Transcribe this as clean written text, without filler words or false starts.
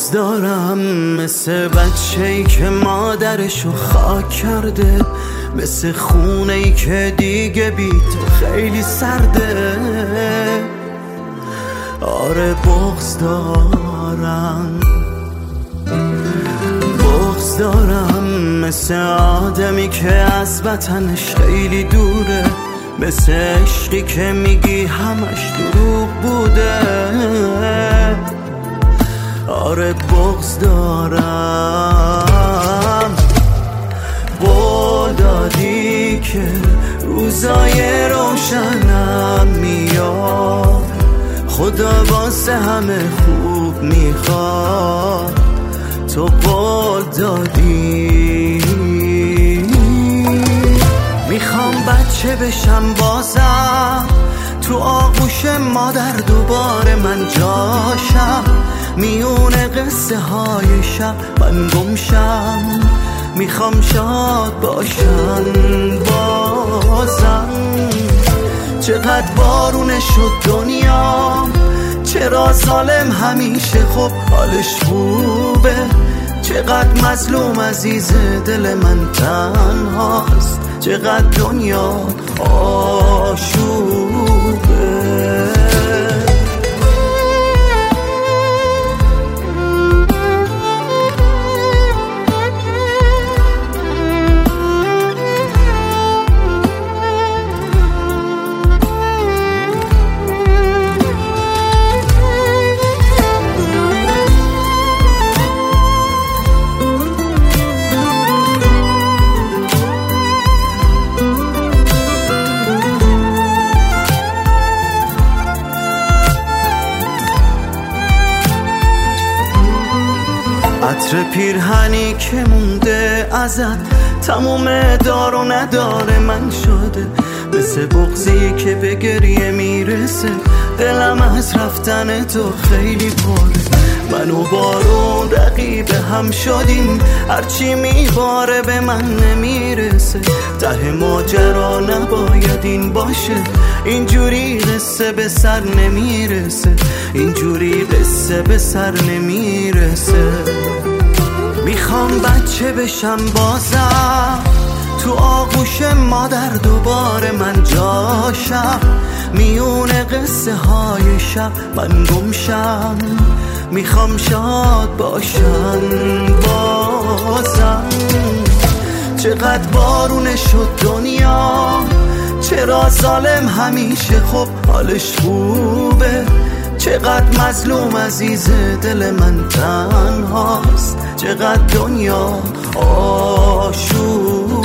بغض دارم مثل بچه‌ای که مادرشو خاک کرده، مثل خونه‌ای که دیگه بی تو خیلی سرده. آره بغض دارم، بغض دارم مثل آدمی که از وطنش خیلی دوره، مثل عشقی که میگی همش دروغ بوده. آره بغض دارم، قول دادی که روزای روشنم میاد، خدا واسه همه خوب میخواد، تو قول دادی. میخوام بچه بشم بازم تو آغوش مادر، دوباره من جاشم میونه قصه های شب من گمشم. میخوام شاد باشم بازم. چقدر بارونه شد دنیا، چرا ظالم همیشه خب حالش خوبه، چقدر مظلوم عزیز دل من تنهاست، چقدر دنیا آشوبه. عطر پیرهنی که مونده ازت تموم دار و نداره من شده، مثل بغضی که به گریه میرسه، دلم از رفتن تو خیلی پره. من و بارون رقیب هم شدیم، هرچی میباره به من نمیرسه، ته ماجرا نباید این باشه، اینجوری قصه به سر نمیرسه، اینجوری قصه به سر نمیرسه. میخوام بچه بشم بازم تو آغوش مادر، دوباره من جاشم میونه قصه های شب من گمشم. میخوام شاد باشم بازم. چقدر بارونه شد دنیا، چرا ظالم همیشه خب حالش خوبه، چقدر مظلوم عزیز دل من تنهاست، چقدر دنیا آشوب.